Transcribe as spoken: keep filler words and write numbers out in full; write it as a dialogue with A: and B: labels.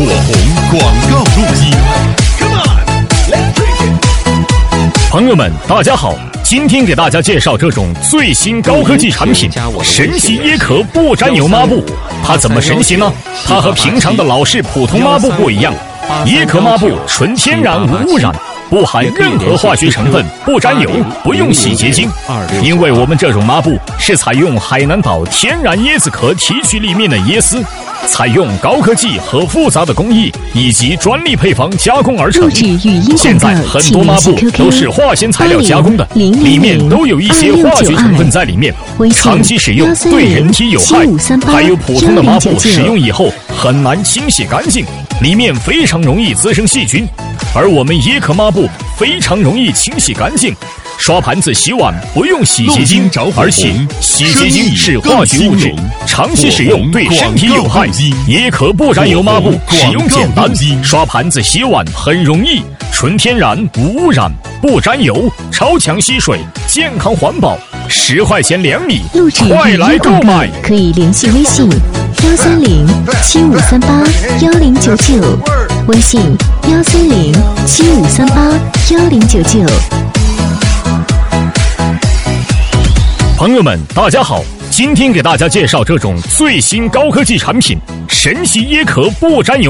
A: 火红广告录音。
B: 朋友们，大家好，今天给大家介绍这种最新高科技产品——神奇椰壳不沾油抹布。它怎么神奇呢？它和平常的老式普通抹布不一样，椰壳抹布纯天然无污染，不含任何化学成分，不沾油，不用洗洁精。因为我们这种抹布是采用海南岛天然椰子壳提取里面的椰丝，采用高科技和复杂的工艺以及专利配方加工而成。现在很多抹布都是化纤材料加工的，里面都有一些化学成分在里面，长期使用对人体有害。还有普通的抹布使用以后很难清洗干净，里面非常容易滋生细菌。而我们椰壳抹布非常容易清洗干净，刷盘子洗碗不用洗洁精，而且洗洁精是化学物质，长期使用对身体有害。椰壳不沾油抹布使用简单，刷盘子洗碗很容易，纯天然无污染，不沾油，超强吸水，健康环保，十块钱两米，快来购买！
C: 可以联系微信幺三零七五三八幺零九九，微信幺三零七五三八幺零九九。
B: 朋友们，大家好，今天给大家介绍这种最新高科技产品——神奇椰壳不沾油。